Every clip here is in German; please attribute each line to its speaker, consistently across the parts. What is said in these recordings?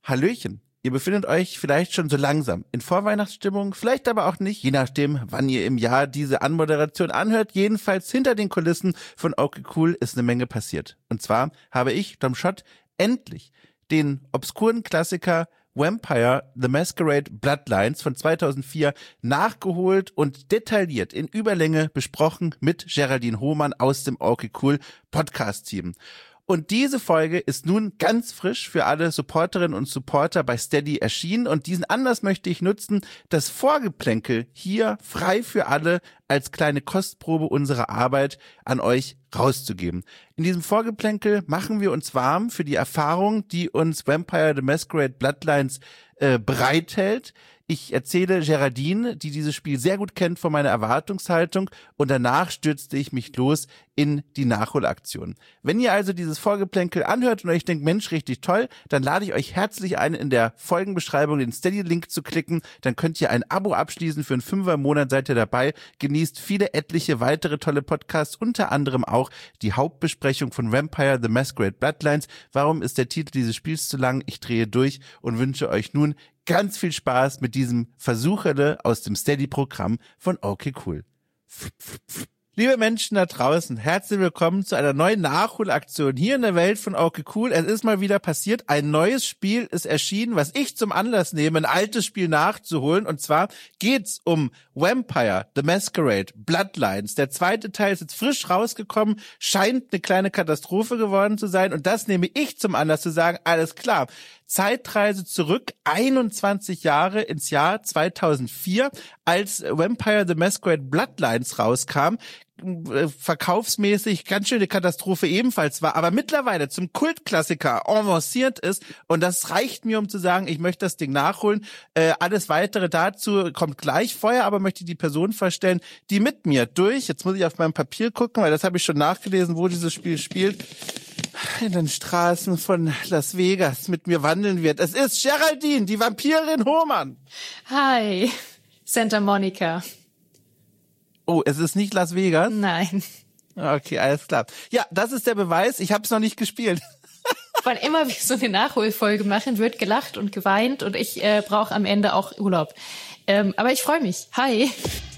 Speaker 1: Hallöchen. Ihr befindet euch vielleicht schon so langsam in Vorweihnachtsstimmung, vielleicht aber auch nicht, je nachdem, wann ihr im Jahr diese Anmoderation anhört. Jedenfalls hinter den Kulissen von Okay Cool ist eine Menge passiert. Und zwar habe ich, Dom Schott, endlich den obskuren Klassiker Vampire: The Masquerade Bloodlines von 2004 nachgeholt und detailliert in Überlänge besprochen mit Geraldine Hohmann aus dem Okay Cool Podcast-Team. Und diese Folge ist nun ganz frisch für alle Supporterinnen und Supporter bei Steady erschienen und diesen Anlass möchte ich nutzen, das Vorgeplänkel hier frei für alle als kleine Kostprobe unserer Arbeit an euch rauszugeben. In diesem Vorgeplänkel machen wir uns warm für die Erfahrung, die uns Vampire: The Masquerade Bloodlines bereithält. Ich erzähle Geraldine, die dieses Spiel sehr gut kennt, von meiner Erwartungshaltung und danach stürzte ich mich los in die Nachholaktion. Wenn ihr also dieses Vorgeplänkel anhört und euch denkt, Mensch, richtig toll, dann lade ich euch herzlich ein, in der Folgenbeschreibung den Steady-Link zu klicken. Dann könnt ihr ein Abo abschließen für einen 5er im Monat, seid ihr dabei. Genießt viele etliche weitere tolle Podcasts, unter anderem auch die Hauptbesprechung von Vampire: The Masquerade Bloodlines. Warum ist der Titel dieses Spiels zu lang? Ich drehe durch und wünsche euch nun ganz viel Spaß mit diesem Versucherle aus dem Steady-Programm von Okay Cool. Liebe Menschen da draußen, herzlich willkommen zu einer neuen Nachholaktion hier in der Welt von Okay Cool. Es ist mal wieder passiert, ein neues Spiel ist erschienen, was ich zum Anlass nehme, ein altes Spiel nachzuholen. Und zwar geht's um Vampire: The Masquerade Bloodlines. Der zweite Teil ist jetzt frisch rausgekommen, scheint eine kleine Katastrophe geworden zu sein. Und das nehme ich zum Anlass zu sagen, alles klar, Zeitreise zurück, 21 Jahre ins Jahr 2004, als Vampire: The Masquerade Bloodlines rauskam, verkaufsmäßig ganz schöne Katastrophe ebenfalls war, aber mittlerweile zum Kultklassiker avanciert ist und das reicht mir, um zu sagen, ich möchte das Ding nachholen. Alles Weitere dazu kommt gleich. Vorher aber möchte ich die Person vorstellen, die mit mir jetzt muss ich auf meinem Papier gucken, weil das habe ich schon nachgelesen, wo dieses Spiel spielt, in den Straßen von Las Vegas mit mir wandeln wird. Es ist Geraldine, die Vampirin Hohmann.
Speaker 2: Hi, Santa Monica.
Speaker 1: Oh, es ist nicht Las Vegas?
Speaker 2: Nein.
Speaker 1: Okay, alles klar. Ja, das ist der Beweis. Ich habe es noch nicht gespielt.
Speaker 2: Wann immer wir so eine Nachholfolge machen, wird gelacht und geweint und ich brauche am Ende auch Urlaub. Aber ich freue mich. Hi.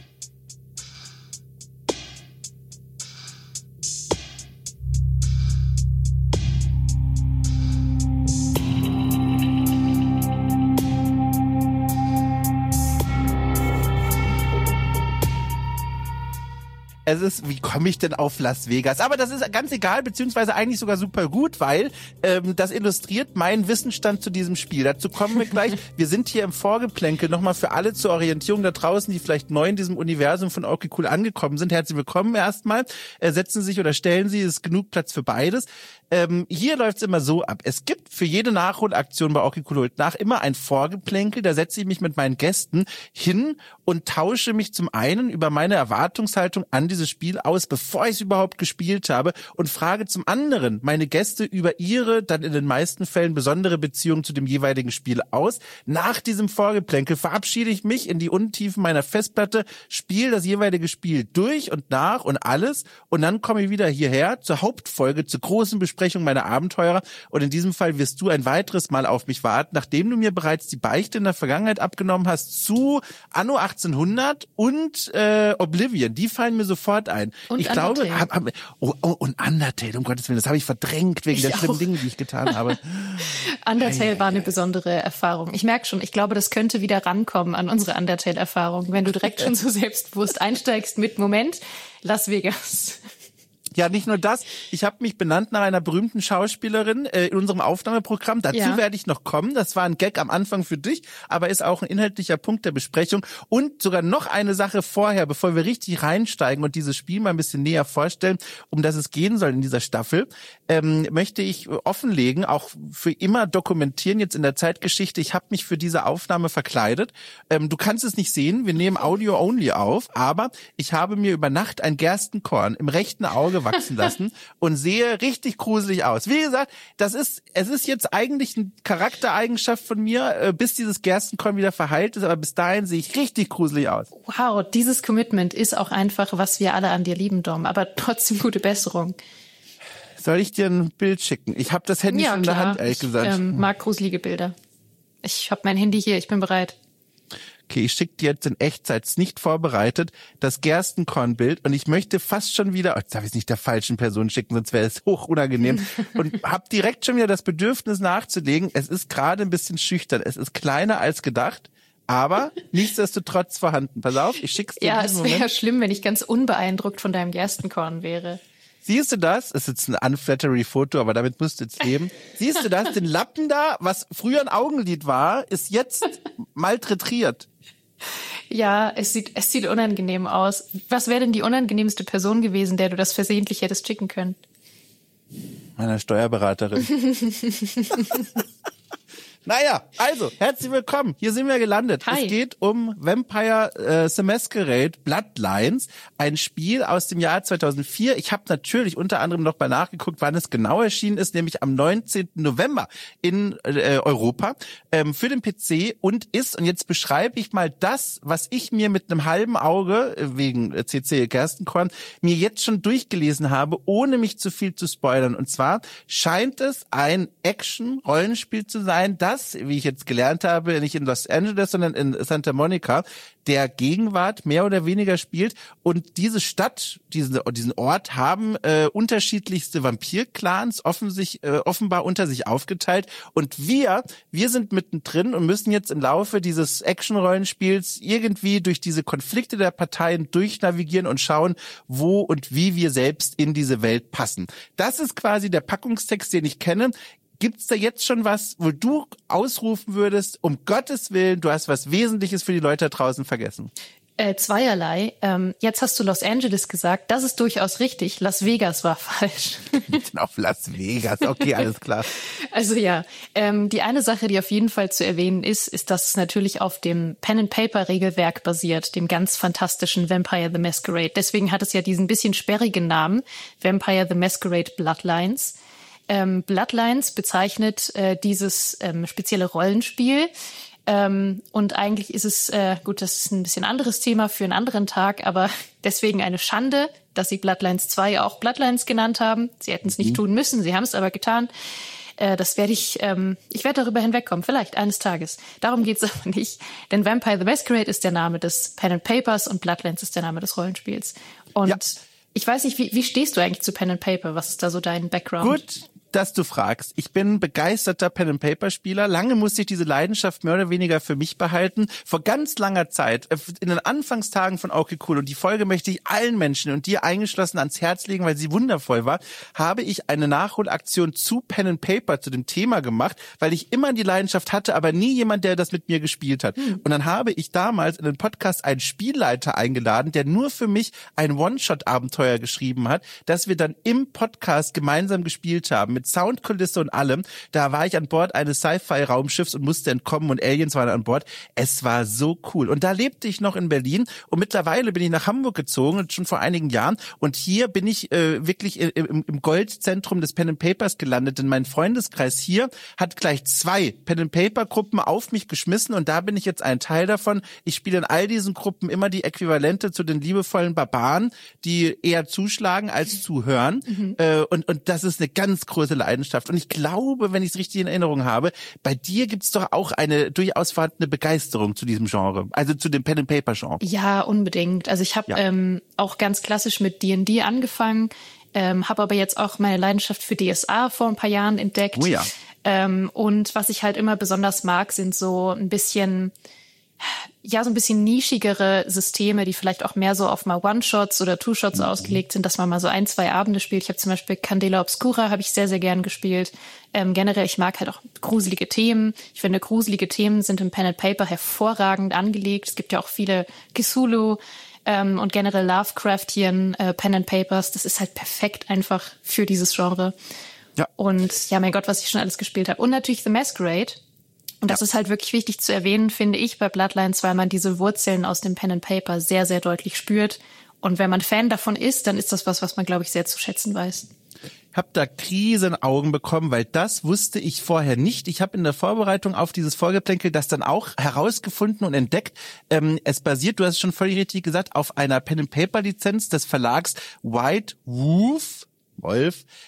Speaker 1: Es ist, wie komme ich denn auf Las Vegas? Aber das ist ganz egal, beziehungsweise eigentlich sogar super gut, weil das illustriert meinen Wissensstand zu diesem Spiel. Dazu kommen wir gleich. Wir sind hier im Vorgeplänkel nochmal für alle zur Orientierung da draußen, die vielleicht neu in diesem Universum von Okay Cool angekommen sind. Herzlich willkommen erstmal. Setzen Sie sich oder stellen Sie, es ist genug Platz für beides. Hier läuft's immer so ab. Es gibt für jede Nachholaktion bei Okay Cool nach immer ein Vorgeplänkel. Da setze ich mich mit meinen Gästen hin und tausche mich zum einen über meine Erwartungshaltung an dieses Spiel aus, bevor ich es überhaupt gespielt habe, und frage zum anderen meine Gäste über ihre, dann in den meisten Fällen besondere Beziehung zu dem jeweiligen Spiel aus. Nach diesem Vorgeplänkel verabschiede ich mich in die Untiefen meiner Festplatte, spiele das jeweilige Spiel durch und nach und alles und dann komme ich wieder hierher zur Hauptfolge, zur großen Besprechung meiner Abenteurer und in diesem Fall wirst du ein weiteres Mal auf mich warten, nachdem du mir bereits die Beichte in der Vergangenheit abgenommen hast zu Anno 1800 und Oblivion. Die fallen mir sofort ein.
Speaker 2: Und
Speaker 1: ich
Speaker 2: Undertale.
Speaker 1: glaube, und Undertale, um Gottes Willen, das habe ich verdrängt wegen der schlimmen Dinge, die ich getan habe.
Speaker 2: Undertale war eine besondere Erfahrung. Ich merke schon, ich glaube, das könnte wieder rankommen an unsere Undertale-Erfahrung, wenn du direkt schon so selbstbewusst einsteigst mit Moment, Las Vegas.
Speaker 1: Ja, nicht nur das. Ich habe mich benannt nach einer berühmten Schauspielerin in unserem Aufnahmeprogramm. Dazu werde ich noch kommen. Das war ein Gag am Anfang für dich, aber ist auch ein inhaltlicher Punkt der Besprechung. Und sogar noch eine Sache vorher, bevor wir richtig reinsteigen und dieses Spiel mal ein bisschen näher vorstellen, um das es gehen soll in dieser Staffel, möchte ich offenlegen, auch für immer dokumentieren jetzt in der Zeitgeschichte. Ich habe mich für diese Aufnahme verkleidet. Du kannst es nicht sehen, wir nehmen Audio-only auf, aber ich habe mir über Nacht ein Gerstenkorn im rechten Auge wachsen lassen und sehe richtig gruselig aus. Wie gesagt, es ist jetzt eigentlich eine Charaktereigenschaft von mir, bis dieses Gerstenkorn wieder verheilt ist, aber bis dahin sehe ich richtig gruselig aus.
Speaker 2: Wow, dieses Commitment ist auch einfach, was wir alle an dir lieben, Dom, aber trotzdem gute Besserung.
Speaker 1: Soll ich dir ein Bild schicken? Ich habe das Handy schon in der Hand, ehrlich gesagt.
Speaker 2: Ich mag gruselige Bilder. Ich habe mein Handy hier, ich bin bereit.
Speaker 1: Okay, ich schicke dir jetzt in Echtzeit, nicht vorbereitet, das Gerstenkornbild und ich möchte fast schon wieder, jetzt darf ich es nicht der falschen Person schicken, sonst wäre es hoch unangenehm und habe direkt schon wieder das Bedürfnis nachzulegen. Es ist gerade ein bisschen schüchtern, es ist kleiner als gedacht, aber nichtsdestotrotz vorhanden. Pass auf, ich schick's dir.
Speaker 2: Ja, es wäre ja schlimm, wenn ich ganz unbeeindruckt von deinem Gerstenkorn wäre.
Speaker 1: Siehst du das? Das ist jetzt ein unflattery-Foto, aber damit musst du jetzt leben. Siehst du das? Den Lappen da, was früher ein Augenlid war, ist jetzt malträtiert.
Speaker 2: Ja, es sieht unangenehm aus. Was wäre denn die unangenehmste Person gewesen, der du das versehentlich hättest schicken können?
Speaker 1: Meiner Steuerberaterin. Naja, also, herzlich willkommen. Hier sind wir gelandet.
Speaker 2: Hi.
Speaker 1: Es geht um Vampire the Masquerade Bloodlines, ein Spiel aus dem Jahr 2004. Ich habe natürlich unter anderem noch mal nachgeguckt, wann es genau erschienen ist, nämlich am 19. November in Europa für den PC und jetzt beschreibe ich mal das, was ich mir mit einem halben Auge, wegen CC Gerstenkorn, mir jetzt schon durchgelesen habe, ohne mich zu viel zu spoilern. Und zwar scheint es ein Action-Rollenspiel zu sein, das, wie ich jetzt gelernt habe, nicht in Los Angeles, sondern in Santa Monica, der Gegenwart mehr oder weniger spielt. Und diese Stadt, diesen Ort haben unterschiedlichste Vampir-Clans offenbar unter sich aufgeteilt. Und wir sind mittendrin und müssen jetzt im Laufe dieses Action-Rollenspiels irgendwie durch diese Konflikte der Parteien durchnavigieren und schauen, wo und wie wir selbst in diese Welt passen. Das ist quasi der Packungstext, den ich kenne. Gibt's da jetzt schon was, wo du ausrufen würdest, um Gottes Willen, du hast was Wesentliches für die Leute da draußen vergessen?
Speaker 2: Zweierlei. Jetzt hast du Los Angeles gesagt. Das ist durchaus richtig. Las Vegas war falsch.
Speaker 1: Auf Las Vegas. Okay, alles klar.
Speaker 2: Also ja, die eine Sache, die auf jeden Fall zu erwähnen ist, dass es natürlich auf dem Pen-and-Paper-Regelwerk basiert, dem ganz fantastischen Vampire the Masquerade. Deswegen hat es ja diesen bisschen sperrigen Namen, Vampire the Masquerade Bloodlines. Bloodlines bezeichnet dieses spezielle Rollenspiel. Und eigentlich ist es, gut, das ist ein bisschen anderes Thema für einen anderen Tag, aber deswegen eine Schande, dass sie Bloodlines 2 auch Bloodlines genannt haben. Sie hätten es nicht tun müssen, sie haben es aber getan. Das werde ich werde darüber hinwegkommen, vielleicht eines Tages. Darum geht's aber nicht, denn Vampire the Masquerade ist der Name des Pen and Papers und Bloodlines ist der Name des Rollenspiels. Und ich weiß nicht, wie stehst du eigentlich zu Pen and Paper? Was ist da so dein Background?
Speaker 1: Gut, dass du fragst. Ich bin begeisterter Pen-and-Paper-Spieler. Lange musste ich diese Leidenschaft mehr oder weniger für mich behalten. Vor ganz langer Zeit, in den Anfangstagen von Okay Cool, und die Folge möchte ich allen Menschen und dir eingeschlossen ans Herz legen, weil sie wundervoll war, habe ich eine Nachholaktion zu Pen-and-Paper, zu dem Thema gemacht, weil ich immer die Leidenschaft hatte, aber nie jemand, der das mit mir gespielt hat. Und dann habe ich damals in den Podcast einen Spielleiter eingeladen, der nur für mich ein One-Shot-Abenteuer geschrieben hat, das wir dann im Podcast gemeinsam gespielt haben, mit Soundkulisse und allem. Da war ich an Bord eines Sci-Fi-Raumschiffs und musste entkommen und Aliens waren an Bord. Es war so cool. Und da lebte ich noch in Berlin und mittlerweile bin ich nach Hamburg gezogen, schon vor einigen Jahren. Und hier bin ich wirklich im Goldzentrum des Pen and Papers gelandet, denn mein Freundeskreis hier hat gleich 2 Pen and Paper Gruppen auf mich geschmissen und da bin ich jetzt ein Teil davon. Ich spiele in all diesen Gruppen immer die Äquivalente zu den liebevollen Barbaren, die eher zuschlagen als zuhören. Und das ist eine ganz große Leidenschaft. Und ich glaube, wenn ich es richtig in Erinnerung habe, bei dir gibt's doch auch eine durchaus vorhandene Begeisterung zu diesem Genre, also zu dem Pen-and-Paper-Genre.
Speaker 2: Ja, unbedingt. Also ich habe auch ganz klassisch mit D&D angefangen, habe aber jetzt auch meine Leidenschaft für DSA vor ein paar Jahren entdeckt.
Speaker 1: Oh ja.
Speaker 2: Und was ich halt immer besonders mag, sind so ein bisschen nischigere Systeme, die vielleicht auch mehr so auf mal One-Shots oder Two-Shots ausgelegt sind, dass man mal so 1, 2 Abende spielt. Ich habe zum Beispiel Candela Obscura, habe ich sehr, sehr gern gespielt. Generell, ich mag halt auch gruselige Themen. Ich finde, gruselige Themen sind im Pen and Paper hervorragend angelegt. Es gibt ja auch viele Cthulhu und generell Lovecraftian Pen and Papers. Das ist halt perfekt einfach für dieses Genre. Ja. Und ja, mein Gott, was ich schon alles gespielt habe. Und natürlich The Masquerade. Und das ist halt wirklich wichtig zu erwähnen, finde ich, bei Bloodlines, weil man diese Wurzeln aus dem Pen and Paper sehr, sehr deutlich spürt. Und wenn man Fan davon ist, dann ist das was man, glaube ich, sehr zu schätzen weiß.
Speaker 1: Ich habe da Krisenaugen bekommen, weil das wusste ich vorher nicht. Ich habe in der Vorbereitung auf dieses Vorgeplänkel das dann auch herausgefunden und entdeckt. Es basiert, du hast es schon völlig richtig gesagt, auf einer Pen-and-Paper-Lizenz des Verlags White Wolf.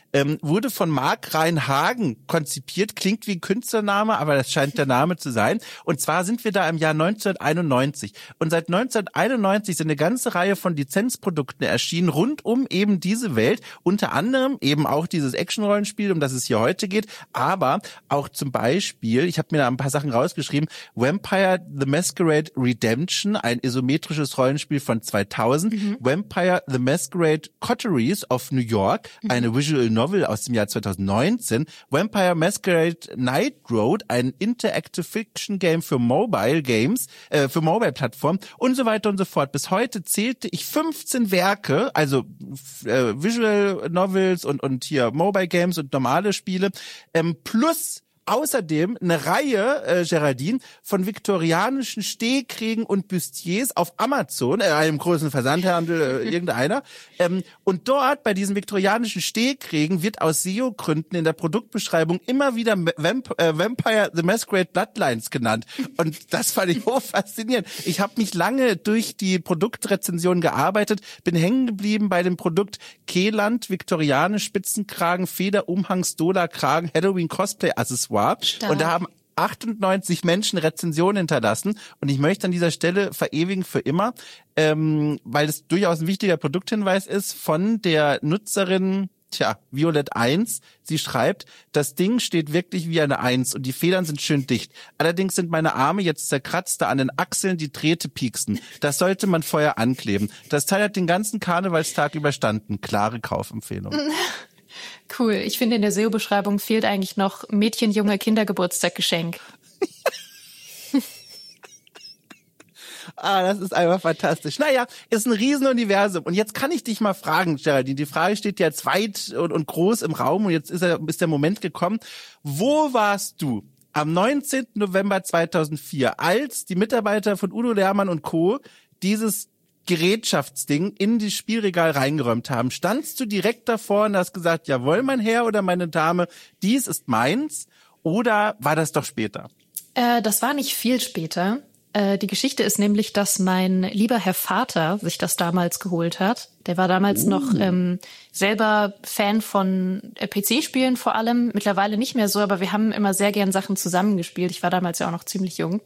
Speaker 1: wurde von Mark Reinhagen konzipiert, klingt wie ein Künstlername, aber das scheint der Name zu sein. Und zwar sind wir da im Jahr 1991. Und seit 1991 sind eine ganze Reihe von Lizenzprodukten erschienen, rund um eben diese Welt. Unter anderem eben auch dieses Action-Rollenspiel, um das es hier heute geht, aber auch zum Beispiel, ich habe mir da ein paar Sachen rausgeschrieben, Vampire the Masquerade Redemption, ein isometrisches Rollenspiel von 2000, Vampire the Masquerade Coteries of New York, eine Visual Novel aus dem Jahr 2019, Vampire Masquerade Night Road, ein Interactive Fiction Game für Mobile Games, für Mobile-Plattformen und so weiter und so fort. Bis heute zählte ich 15 Werke, also Visual Novels und hier Mobile Games und normale Spiele, plus außerdem eine Reihe, Geraldine, von viktorianischen Stehkriegen und Bustiers auf Amazon, einem großen Versandhandel, irgendeiner. Und dort, bei diesen viktorianischen Stehkriegen, wird aus SEO-Gründen in der Produktbeschreibung immer wieder Vampire the Masquerade Bloodlines genannt. Und das fand ich hochfaszinierend. Ich habe mich lange durch die Produktrezension gearbeitet, bin hängen geblieben bei dem Produkt Keland, viktorianisch, Spitzenkragen, Federumhang, Stola-Kragen, Halloween-Cosplay-Accessoire.
Speaker 2: Stark.
Speaker 1: Und da haben 98 Menschen Rezensionen hinterlassen und ich möchte an dieser Stelle verewigen für immer, weil es durchaus ein wichtiger Produkthinweis ist von der Nutzerin Violett 1. Sie schreibt, das Ding steht wirklich wie eine 1 und die Federn sind schön dicht. Allerdings sind meine Arme jetzt zerkratzt, da an den Achseln die Drähte pieksen. Das sollte man vorher ankleben. Das Teil hat den ganzen Karnevalstag überstanden. Klare Kaufempfehlung.
Speaker 2: Cool. Ich finde, in der SEO-Beschreibung fehlt eigentlich noch Mädchen, Junge, Kindergeburtstaggeschenk.
Speaker 1: Das ist einfach fantastisch. Naja, ist ein Riesenuniversum. Und jetzt kann ich dich mal fragen, Geraldine. Die Frage steht jetzt weit und groß im Raum und jetzt ist der Moment gekommen. Wo warst du am 19. November 2004, als die Mitarbeiter von Udo Lermann und Co. dieses Gerätschaftsding in das Spielregal reingeräumt haben? Standst du direkt davor und hast gesagt, jawohl, mein Herr oder meine Dame, dies ist meins? Oder war das doch später?
Speaker 2: Das war nicht viel später. Die Geschichte ist nämlich, dass mein lieber Herr Vater sich das damals geholt hat. Der war damals noch selber Fan von PC-Spielen vor allem. Mittlerweile nicht mehr so, aber wir haben immer sehr gern Sachen zusammengespielt. Ich war damals ja auch noch ziemlich jung.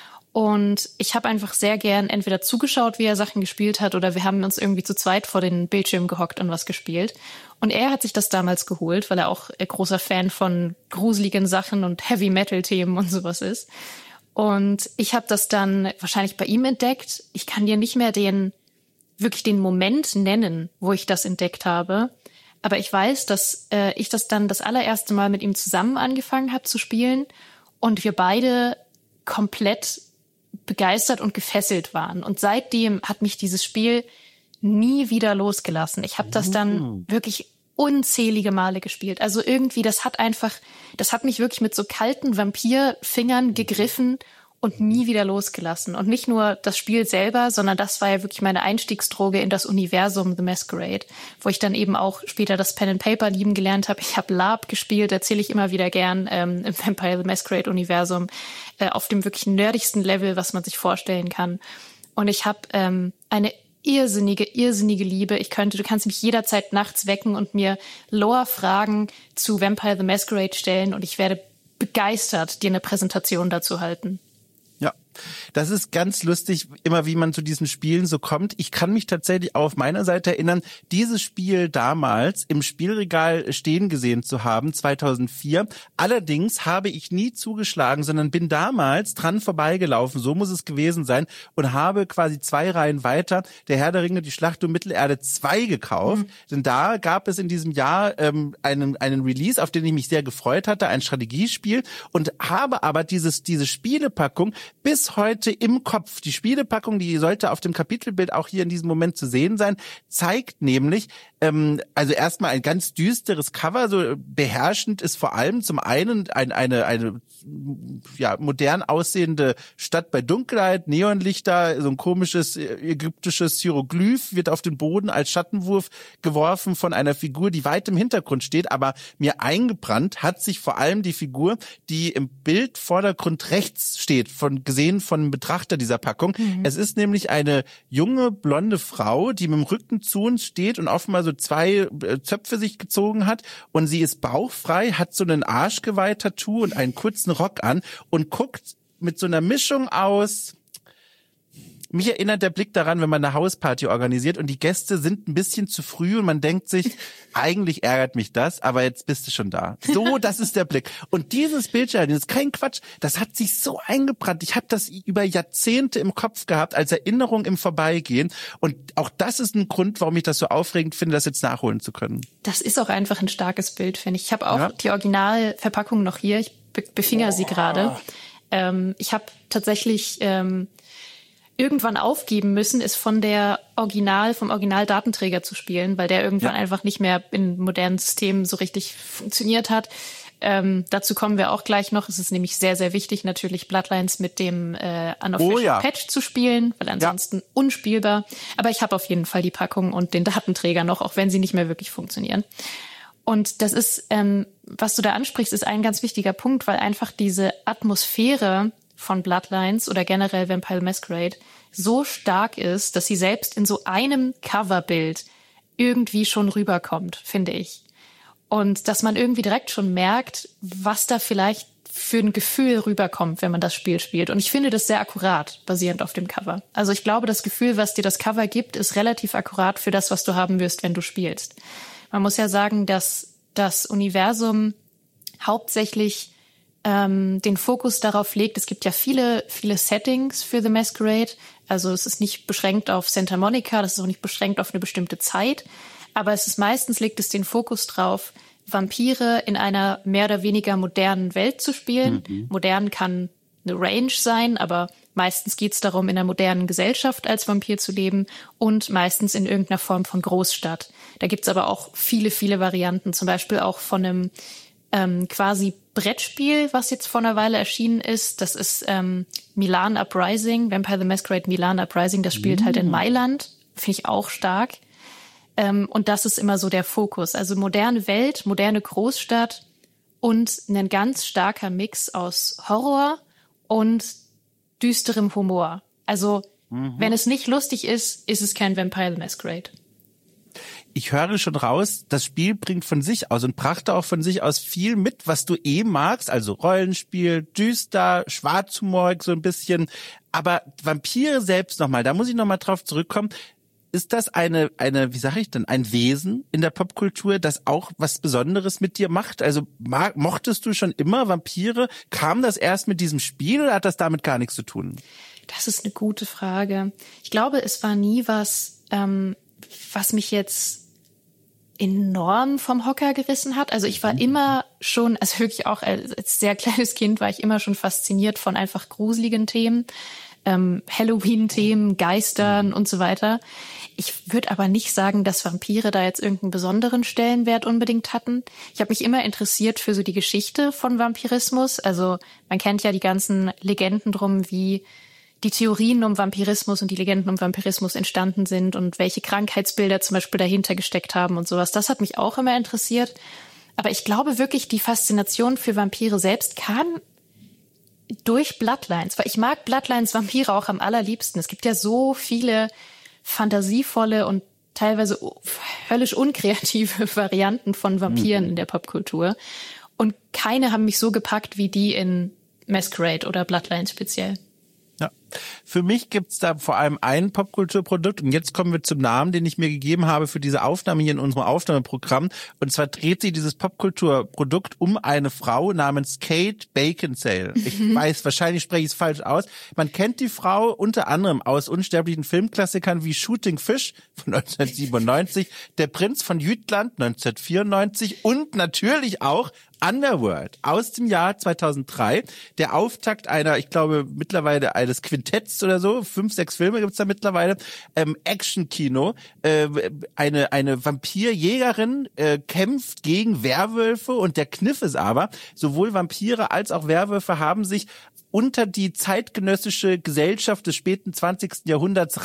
Speaker 2: Und ich habe einfach sehr gern entweder zugeschaut, wie er Sachen gespielt hat, oder wir haben uns irgendwie zu zweit vor den Bildschirm gehockt und was gespielt. Und er hat sich das damals geholt, weil er auch großer Fan von gruseligen Sachen und Heavy-Metal-Themen und sowas ist. Und ich habe das dann wahrscheinlich bei ihm entdeckt. Ich kann dir nicht mehr den Moment nennen, wo ich das entdeckt habe. Aber ich weiß, dass ich das dann das allererste Mal mit ihm zusammen angefangen habe zu spielen und wir beide komplett begeistert und gefesselt waren. Und seitdem hat mich dieses Spiel nie wieder losgelassen. Ich habe das dann wirklich unzählige Male gespielt. Also irgendwie, das hat mich wirklich mit so kalten Vampirfingern gegriffen und nie wieder losgelassen. Und nicht nur das Spiel selber, sondern das war ja wirklich meine Einstiegsdroge in das Universum The Masquerade, wo ich dann eben auch später das Pen and Paper lieben gelernt habe. Ich habe LARP gespielt, erzähle ich immer wieder gern im Vampire The Masquerade Universum, auf dem wirklich nerdigsten Level, was man sich vorstellen kann. Und ich habe eine irrsinnige Liebe. Du kannst mich jederzeit nachts wecken und mir Lore-Fragen zu Vampire the Masquerade stellen und ich werde begeistert, dir eine Präsentation dazu halten.
Speaker 1: Ja, das ist ganz lustig, immer wie man zu diesen Spielen so kommt. Ich kann mich tatsächlich auch auf meiner Seite erinnern, dieses Spiel damals im Spielregal stehen gesehen zu haben, 2004. Allerdings habe ich nie zugeschlagen, sondern bin damals dran vorbeigelaufen, so muss es gewesen sein, und habe quasi 2 Reihen weiter der Herr der Ringe, die Schlacht um Mittelerde 2 gekauft. Denn da gab es in diesem Jahr einen Release, auf den ich mich sehr gefreut hatte, ein Strategiespiel, und habe aber diese Spielepackung bis heute im Kopf. Die Spielepackung, die sollte auf dem Kapitelbild auch hier in diesem Moment zu sehen sein, zeigt nämlich, also erstmal ein ganz düsteres Cover, so beherrschend ist vor allem zum einen eine modern aussehende Stadt bei Dunkelheit, Neonlichter, so ein komisches ägyptisches Hieroglyph wird auf den Boden als Schattenwurf geworfen von einer Figur, die weit im Hintergrund steht, aber mir eingebrannt hat sich vor allem die Figur, die im Bildvordergrund rechts steht, von gesehen sehen von dem Betrachter dieser Packung. Es ist nämlich eine junge, blonde Frau, die mit dem Rücken zu uns steht und offenbar so 2 Zöpfe sich gezogen hat und sie ist bauchfrei, hat so einen Arschgeweih-Tattoo und einen kurzen Rock an und guckt mit so einer Mischung aus... Mich erinnert der Blick daran, wenn man eine Hausparty organisiert und die Gäste sind ein bisschen zu früh und man denkt sich, eigentlich ärgert mich das, aber jetzt bist du schon da. So, das ist der Blick. Und dieses Bildschirm, das ist kein Quatsch, das hat sich so eingebrannt. Ich habe das über Jahrzehnte im Kopf gehabt, als Erinnerung im Vorbeigehen. Und auch das ist ein Grund, warum ich das so aufregend finde, das jetzt nachholen zu können.
Speaker 2: Das ist auch einfach ein starkes Bild, finde ich. Ich habe auch die Originalverpackung noch hier. Ich befinger sie gerade. Ich habe tatsächlich... irgendwann aufgeben müssen, es vom Original-Datenträger zu spielen, weil der irgendwann einfach nicht mehr in modernen Systemen so richtig funktioniert hat. Dazu kommen wir auch gleich noch. Es ist nämlich sehr, sehr wichtig, natürlich Bloodlines mit dem Unofficial Patch zu spielen, weil ansonsten unspielbar. Aber ich habe auf jeden Fall die Packung und den Datenträger noch, auch wenn sie nicht mehr wirklich funktionieren. Und das ist, was du da ansprichst, ist ein ganz wichtiger Punkt, weil einfach diese Atmosphäre von Bloodlines oder generell Vampire the Masquerade so stark ist, dass sie selbst in so einem Coverbild irgendwie schon rüberkommt, finde ich. Und dass man irgendwie direkt schon merkt, was da vielleicht für ein Gefühl rüberkommt, wenn man das Spiel spielt. Und ich finde das sehr akkurat, basierend auf dem Cover. Also ich glaube, das Gefühl, was dir das Cover gibt, ist relativ akkurat für das, was du haben wirst, wenn du spielst. Man muss ja sagen, dass das Universum hauptsächlich den Fokus darauf legt. Es gibt ja viele Settings für The Masquerade. Also es ist nicht beschränkt auf Santa Monica, das ist auch nicht beschränkt auf eine bestimmte Zeit. Aber meistens legt es den Fokus drauf, Vampire in einer mehr oder weniger modernen Welt zu spielen. Modern kann eine Range sein, aber meistens geht es darum, in einer modernen Gesellschaft als Vampir zu leben und meistens in irgendeiner Form von Großstadt. Da gibt's aber auch viele Varianten, zum Beispiel auch von einem quasi Brettspiel, was jetzt vor einer Weile erschienen ist. Das ist Milan Uprising, Vampire the Masquerade Milan Uprising. Das spielt halt in Mailand. Finde ich auch stark. Und das ist immer so der Fokus. Also moderne Welt, moderne Großstadt und ein ganz starker Mix aus Horror und düsterem Humor. Also wenn es nicht lustig ist, ist es kein Vampire the Masquerade.
Speaker 1: Ich höre schon raus, das Spiel bringt von sich aus und brachte auch von sich aus viel mit, was du magst, also Rollenspiel, düster, schwarzhumorig so ein bisschen, aber Vampire selbst nochmal, da muss ich nochmal drauf zurückkommen. Ist das eine, wie sage ich denn, ein Wesen in der Popkultur, das auch was Besonderes mit dir macht? Also mochtest du schon immer Vampire? Kam das erst mit diesem Spiel oder hat das damit gar nichts zu tun?
Speaker 2: Das ist eine gute Frage. Ich glaube, es war nie was, was mich jetzt enorm vom Hocker gerissen hat. Also ich war immer schon, also wirklich auch als sehr kleines Kind war ich immer schon fasziniert von einfach gruseligen Themen, Halloween-Themen, Geistern und so weiter. Ich würde aber nicht sagen, dass Vampire da jetzt irgendeinen besonderen Stellenwert unbedingt hatten. Ich habe mich immer interessiert für so die Geschichte von Vampirismus. Also man kennt ja die ganzen Legenden drum, wie die Theorien um Vampirismus und die Legenden um Vampirismus entstanden sind und welche Krankheitsbilder zum Beispiel dahinter gesteckt haben und sowas. Das hat mich auch immer interessiert. Aber ich glaube wirklich, die Faszination für Vampire selbst kam durch Bloodlines, weil ich mag Bloodlines Vampire auch am allerliebsten. Es gibt ja so viele fantasievolle und teilweise höllisch unkreative Varianten von Vampiren in der Popkultur. Und keine haben mich so gepackt wie die in Masquerade oder Bloodlines speziell.
Speaker 1: Ja. Für mich gibt's da vor allem ein Popkulturprodukt und jetzt kommen wir zum Namen, den ich mir gegeben habe für diese Aufnahme hier in unserem Aufnahmeprogramm. Und zwar dreht sich dieses Popkulturprodukt um eine Frau namens Kate Beckinsale. Ich weiß, wahrscheinlich spreche ich es falsch aus. Man kennt die Frau unter anderem aus unsterblichen Filmklassikern wie Shooting Fish von 1997, Der Prinz von Jütland 1994 und natürlich auch Underworld aus dem Jahr 2003. Der Auftakt einer, ich glaube, mittlerweile eines Quintetts oder so. 5, 6 Filme gibt's da mittlerweile. Action-Kino. Eine Vampirjägerin kämpft gegen Werwölfe und der Kniff ist aber, sowohl Vampire als auch Werwölfe haben sich unter die zeitgenössische Gesellschaft des späten 20. Jahrhunderts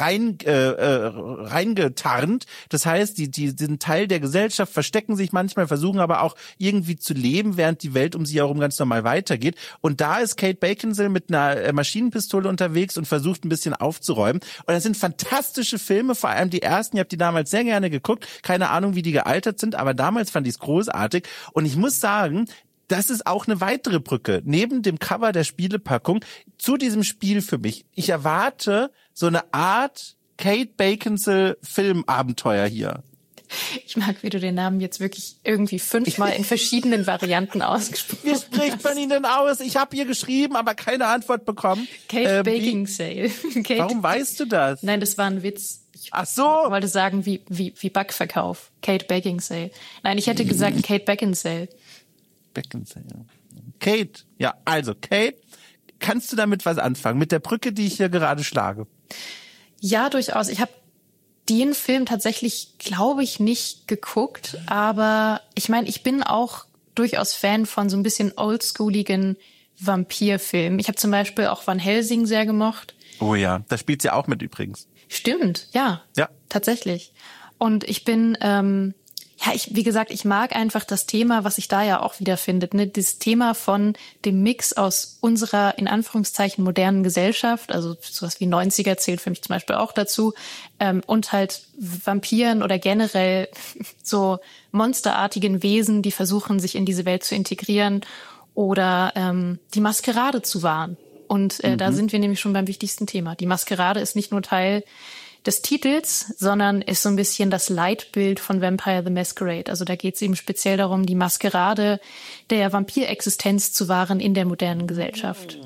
Speaker 1: reingetarnt. Das heißt, die sind Teil der Gesellschaft, verstecken sich manchmal, versuchen aber auch irgendwie zu leben überleben, während die Welt um sie herum ganz normal weitergeht. Und da ist Kate Beckinsale mit einer Maschinenpistole unterwegs und versucht ein bisschen aufzuräumen. Und das sind fantastische Filme, vor allem die ersten. Ich habe die damals sehr gerne geguckt. Keine Ahnung, wie die gealtert sind, aber damals fand ich es großartig. Und ich muss sagen, das ist auch eine weitere Brücke neben dem Cover der Spielepackung zu diesem Spiel für mich. Ich erwarte so eine Art Kate Beckinsale Filmabenteuer hier.
Speaker 2: Ich mag, wie du den Namen jetzt wirklich irgendwie 5-mal in verschiedenen Varianten ausgesprochen hast.
Speaker 1: Wie spricht man ihn denn aus? Ich habe ihr geschrieben, aber keine Antwort bekommen.
Speaker 2: Kate Beckinsale.
Speaker 1: Warum weißt du das?
Speaker 2: Nein, das war ein Witz.
Speaker 1: Ach so.
Speaker 2: Ich wollte sagen, wie Backverkauf. Kate Beckinsale. Nein, ich hätte gesagt Kate Beckinsale.
Speaker 1: Beckinsale. Kate. Ja, also Kate, kannst du damit was anfangen? Mit der Brücke, die ich hier gerade schlage?
Speaker 2: Ja, durchaus. Ich habe den Film tatsächlich, glaube ich, nicht geguckt, aber ich meine, ich bin auch durchaus Fan von so ein bisschen oldschooligen Vampirfilmen. Ich habe zum Beispiel auch Van Helsing sehr gemocht.
Speaker 1: Oh ja, da spielt sie auch mit übrigens.
Speaker 2: Stimmt, ja. Tatsächlich. Und ich bin, wie gesagt, ich mag einfach das Thema, was sich da ja auch wiederfindet, ne? Das Thema von dem Mix aus unserer, in Anführungszeichen, modernen Gesellschaft, also sowas wie 90er zählt für mich zum Beispiel auch dazu, und halt Vampiren oder generell so monsterartigen Wesen, die versuchen, sich in diese Welt zu integrieren oder die Maskerade zu wahren. Und da sind wir nämlich schon beim wichtigsten Thema. Die Maskerade ist nicht nur Teil des Titels, sondern ist so ein bisschen das Leitbild von Vampire the Masquerade. Also da geht es eben speziell darum, die Maskerade der Vampirexistenz zu wahren in der modernen Gesellschaft.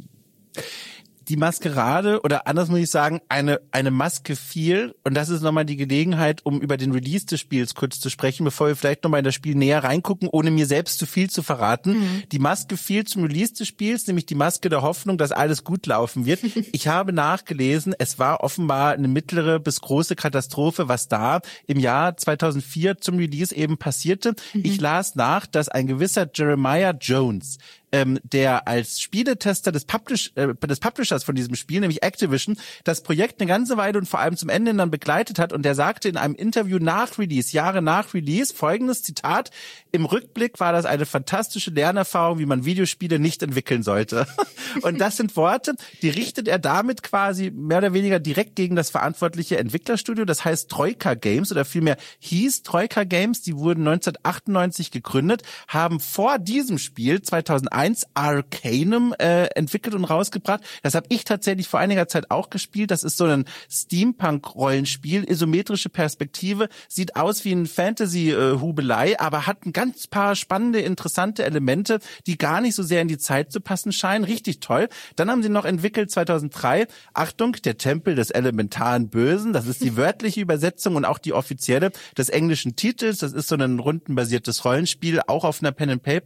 Speaker 1: Die Maskerade, oder anders muss ich sagen, eine Maske viel. Und das ist nochmal die Gelegenheit, um über den Release des Spiels kurz zu sprechen, bevor wir vielleicht nochmal in das Spiel näher reingucken, ohne mir selbst zu viel zu verraten. Die Maske viel zum Release des Spiels, nämlich die Maske der Hoffnung, dass alles gut laufen wird. Ich habe nachgelesen, es war offenbar eine mittlere bis große Katastrophe, was da im Jahr 2004 zum Release eben passierte. Ich las nach, dass ein gewisser Jeremiah Jones, der als Spieletester des Publishers von diesem Spiel, nämlich Activision, das Projekt eine ganze Weile und vor allem zum Ende dann begleitet hat. Und der sagte in einem Interview nach Release, Jahre nach Release, folgendes Zitat: Im Rückblick war das eine fantastische Lernerfahrung, wie man Videospiele nicht entwickeln sollte. Und das sind Worte, die richtet er damit quasi mehr oder weniger direkt gegen das verantwortliche Entwicklerstudio. Das heißt Troika Games, oder vielmehr hieß Troika Games. Die wurden 1998 gegründet, haben vor diesem Spiel 2001 Arcanum entwickelt und rausgebracht. Das habe ich tatsächlich vor einiger Zeit auch gespielt. Das ist so ein Steampunk-Rollenspiel, isometrische Perspektive, sieht aus wie ein Fantasy-Hubelei, aber hat ein ganz paar spannende, interessante Elemente, die gar nicht so sehr in die Zeit zu passen scheinen. Richtig toll. Dann haben sie noch entwickelt 2003, Achtung, der Tempel des elementaren Bösen. Das ist die wörtliche Übersetzung und auch die offizielle des englischen Titels. Das ist so ein rundenbasiertes Rollenspiel, auch auf einer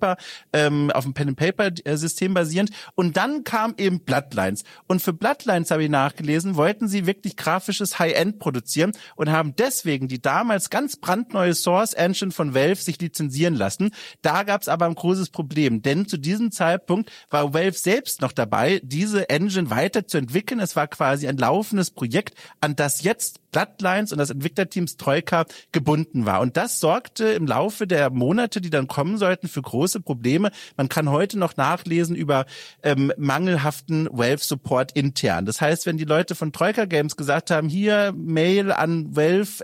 Speaker 1: auf einem Pen-and-Paper-System basierend. Und dann kam eben Bloodlines. Und für Bloodlines, habe ich nachgelesen, wollten sie wirklich grafisches High-End produzieren und haben deswegen die damals ganz brandneue Source Engine von Valve sich lizenzieren lassen. Da gab es aber ein großes Problem, denn zu diesem Zeitpunkt war Valve selbst noch dabei, diese Engine weiterzuentwickeln. Es war quasi ein laufendes Projekt, an das jetzt Bloodlines und das Entwicklerteams Troika gebunden war. Und das sorgte im Laufe der Monate, die dann kommen sollten, für große Probleme. Man kann heute noch nachlesen über mangelhaften Valve-Support intern. Das heißt, wenn die Leute von Troika Games gesagt haben, hier Mail an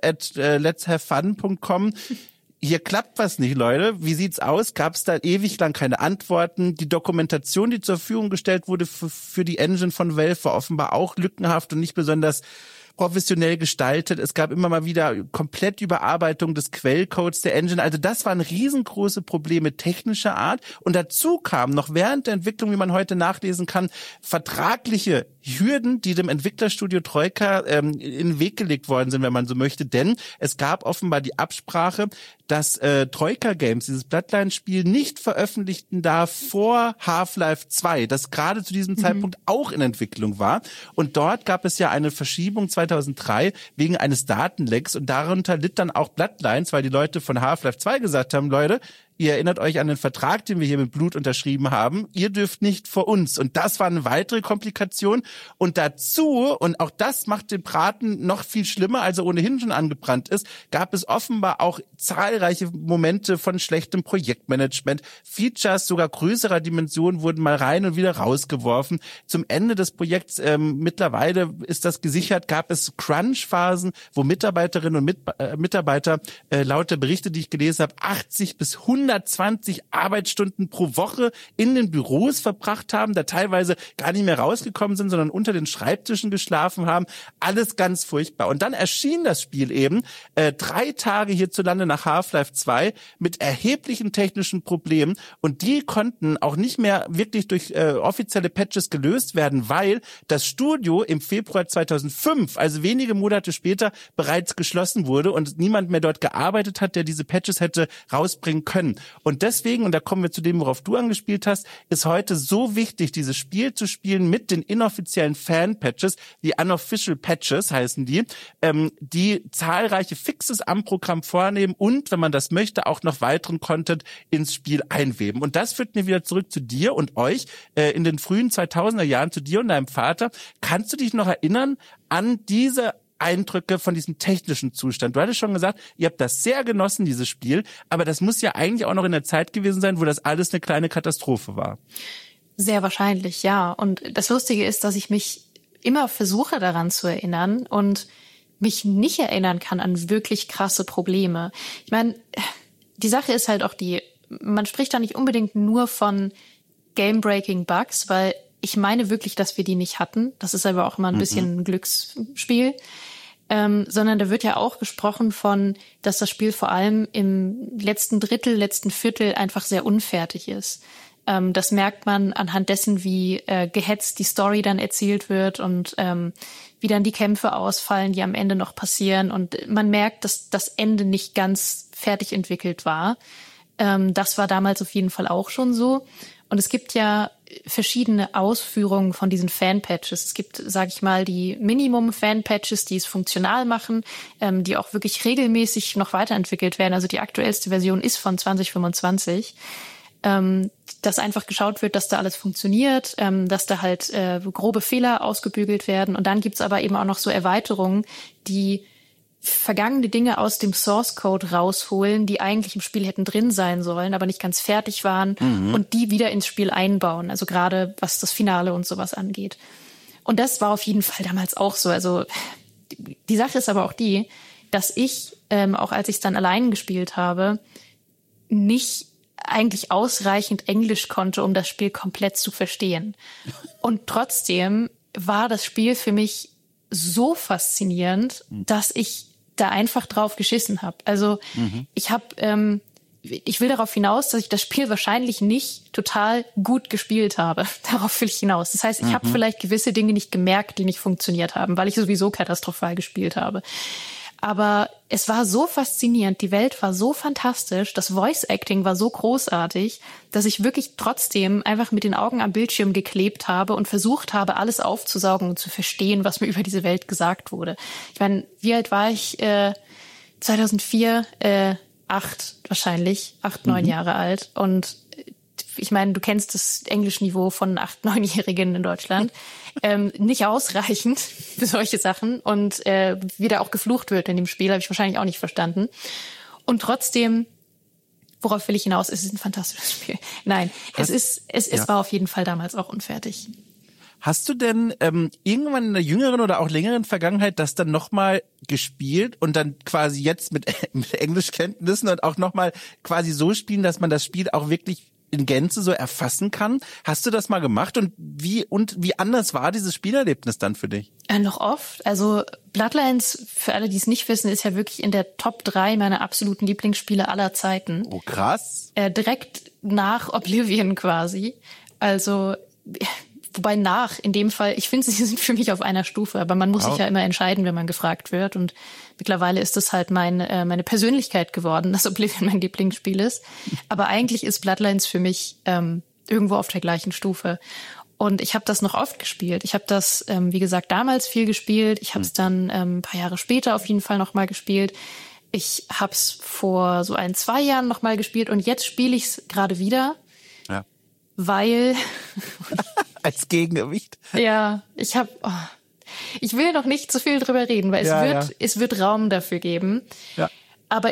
Speaker 1: valve@letshavefun.com, hier klappt was nicht, Leute. Wie sieht's aus? Gab es da ewig lang keine Antworten? Die Dokumentation, die zur Verfügung gestellt wurde für die Engine von Valve, war offenbar auch lückenhaft und nicht besonders professionell gestaltet. Es gab immer mal wieder komplett Überarbeitung des Quellcodes der Engine. Also das waren riesengroße Probleme technischer Art. Und dazu kamen noch während der Entwicklung, wie man heute nachlesen kann, vertragliche Hürden, die dem Entwicklerstudio Troika in den Weg gelegt worden sind, wenn man so möchte. Denn es gab offenbar die Absprache, dass Troika Games dieses Bloodlines-Spiel nicht veröffentlichten darf vor Half-Life 2, das gerade zu diesem Zeitpunkt auch in Entwicklung war. Und dort gab es ja eine Verschiebung 2003 wegen eines Datenlecks und darunter litt dann auch Bloodlines, weil die Leute von Half-Life 2 gesagt haben, Leute, ihr erinnert euch an den Vertrag, den wir hier mit Blut unterschrieben haben, ihr dürft nicht vor uns. Und das war eine weitere Komplikation. Und dazu, und auch das macht den Braten noch viel schlimmer, als er ohnehin schon angebrannt ist, gab es offenbar auch zahlreiche Momente von schlechtem Projektmanagement. Features sogar größerer Dimensionen wurden mal rein und wieder rausgeworfen. Zum Ende des Projekts, mittlerweile ist das gesichert, gab es Crunch-Phasen, wo Mitarbeiterinnen und Mitarbeiter laut der Berichte, die ich gelesen habe, 80 bis 120 Arbeitsstunden pro Woche in den Büros verbracht haben, da teilweise gar nicht mehr rausgekommen sind, sondern unter den Schreibtischen geschlafen haben. Alles ganz furchtbar. Und dann erschien das Spiel eben 3 Tage hierzulande nach Half-Life 2 mit erheblichen technischen Problemen. Und die konnten auch nicht mehr wirklich durch offizielle Patches gelöst werden, weil das Studio im Februar 2005, also wenige Monate später, bereits geschlossen wurde und niemand mehr dort gearbeitet hat, der diese Patches hätte rausbringen können. Und deswegen, und da kommen wir zu dem, worauf du angespielt hast, ist heute so wichtig, dieses Spiel zu spielen mit den inoffiziellen Fan-Patches, die Unofficial Patches heißen die zahlreiche Fixes am Programm vornehmen und, wenn man das möchte, auch noch weiteren Content ins Spiel einweben. Und das führt mir wieder zurück zu dir und euch in den frühen 2000er Jahren, zu dir und deinem Vater. Kannst du dich noch erinnern an diese Eindrücke von diesem technischen Zustand? Du hattest schon gesagt, ihr habt das sehr genossen, dieses Spiel, aber das muss ja eigentlich auch noch in der Zeit gewesen sein, wo das alles eine kleine Katastrophe war.
Speaker 2: Sehr wahrscheinlich, ja. Und das Lustige ist, dass ich mich immer versuche daran zu erinnern und mich nicht erinnern kann an wirklich krasse Probleme. Ich meine, die Sache ist halt auch man spricht da nicht unbedingt nur von Game-Breaking Bugs, weil ich meine wirklich, dass wir die nicht hatten. Das ist aber auch immer ein bisschen ein Glücksspiel. Sondern da wird ja auch gesprochen von, dass das Spiel vor allem im letzten Viertel einfach sehr unfertig ist. Das merkt man anhand dessen, wie gehetzt die Story dann erzählt wird und wie dann die Kämpfe ausfallen, die am Ende noch passieren. Und man merkt, dass das Ende nicht ganz fertig entwickelt war. Das war damals auf jeden Fall auch schon so. Und es gibt ja verschiedene Ausführungen von diesen Fan-Patches. Es gibt, sage ich mal, die Minimum-Fan-Patches, die es funktional machen, die auch wirklich regelmäßig noch weiterentwickelt werden. Also die aktuellste Version ist von 2025. Dass einfach geschaut wird, dass da alles funktioniert, dass da halt grobe Fehler ausgebügelt werden. Und dann gibt's aber eben auch noch so Erweiterungen, die vergangene Dinge aus dem Source Code rausholen, die eigentlich im Spiel hätten drin sein sollen, aber nicht ganz fertig waren und die wieder ins Spiel einbauen. Also gerade was das Finale und sowas angeht. Und das war auf jeden Fall damals auch so. Also die Sache ist aber auch die, dass ich, auch als ich es dann allein gespielt habe, nicht eigentlich ausreichend Englisch konnte, um das Spiel komplett zu verstehen. Und trotzdem war das Spiel für mich so faszinierend, dass ich da einfach drauf geschissen habe. Also ich will darauf hinaus, dass ich das Spiel wahrscheinlich nicht total gut gespielt habe. Darauf will ich hinaus. Das heißt, ich habe vielleicht gewisse Dinge nicht gemerkt, die nicht funktioniert haben, weil ich sowieso katastrophal gespielt habe. Aber es war so faszinierend, die Welt war so fantastisch, das Voice-Acting war so großartig, dass ich wirklich trotzdem einfach mit den Augen am Bildschirm geklebt habe und versucht habe, alles aufzusaugen und zu verstehen, was mir über diese Welt gesagt wurde. Ich meine, wie alt war ich? 2004, 9 Jahre alt. Und ich meine, du kennst das Englischniveau von 8-, 9-Jährigen in Deutschland. Nicht ausreichend für solche Sachen. Und wie da auch geflucht wird in dem Spiel, habe ich wahrscheinlich auch nicht verstanden. Und trotzdem, worauf will ich hinaus? Es ist ein fantastisches Spiel. Nein, es war auf jeden Fall damals auch unfertig.
Speaker 1: Hast du denn irgendwann in der jüngeren oder auch längeren Vergangenheit das dann nochmal gespielt und dann quasi jetzt mit Englischkenntnissen und auch nochmal quasi so spielen, dass man das Spiel auch wirklich in Gänze so erfassen kann? Hast du das mal gemacht und wie anders war dieses Spielerlebnis dann für dich?
Speaker 2: Noch oft. Also Bloodlines, für alle, die es nicht wissen, ist ja wirklich in der Top 3 meiner absoluten Lieblingsspiele aller Zeiten.
Speaker 1: Oh, krass.
Speaker 2: Direkt nach Oblivion quasi. Also wobei in dem Fall, ich finde, sie sind für mich auf einer Stufe, aber man muss sich ja immer entscheiden, wenn man gefragt wird. Und mittlerweile ist das halt meine Persönlichkeit geworden, dass Oblivion mein Lieblingsspiel ist. Aber eigentlich ist Bloodlines für mich irgendwo auf der gleichen Stufe. Und ich habe das noch oft gespielt. Ich habe das, wie gesagt, damals viel gespielt. Ich habe es dann ein paar Jahre später auf jeden Fall noch mal gespielt. Ich hab's vor so 2 Jahren nochmal gespielt und jetzt spiele ich's gerade wieder.
Speaker 1: Ja.
Speaker 2: Weil...
Speaker 1: Als Gegengewicht.
Speaker 2: Ja, ich will noch nicht zu viel drüber reden, weil es wird Raum dafür geben.
Speaker 1: Ja.
Speaker 2: Aber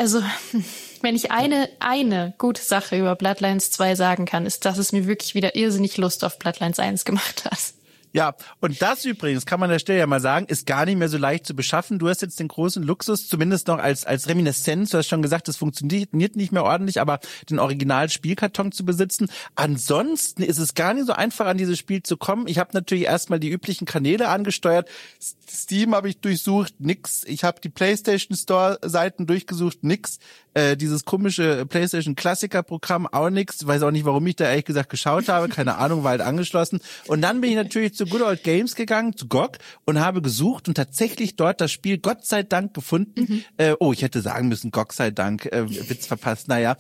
Speaker 2: wenn ich eine gute Sache über Bloodlines 2 sagen kann, ist, dass es mir wirklich wieder irrsinnig Lust auf Bloodlines 1 gemacht hat.
Speaker 1: Ja, und das übrigens, kann man an der Stelle ja mal sagen, ist gar nicht mehr so leicht zu beschaffen. Du hast jetzt den großen Luxus, zumindest noch als Reminiszenz, du hast schon gesagt, das funktioniert nicht mehr ordentlich, aber den Original-Spielkarton zu besitzen. Ansonsten ist es gar nicht so einfach, an dieses Spiel zu kommen. Ich habe natürlich erstmal die üblichen Kanäle angesteuert. Steam habe ich durchsucht, nix. Ich habe die PlayStation Store-Seiten durchgesucht, nix. Dieses komische PlayStation Klassiker-Programm, auch nix. Weiß auch nicht, warum ich da ehrlich gesagt geschaut habe. Keine Ahnung, war halt angeschlossen. Und dann bin ich natürlich zu Good Old Games gegangen, zu GOG, und habe gesucht und tatsächlich dort das Spiel Gott sei Dank gefunden. Ich hätte sagen müssen, GOG sei Dank, Witz verpasst, naja.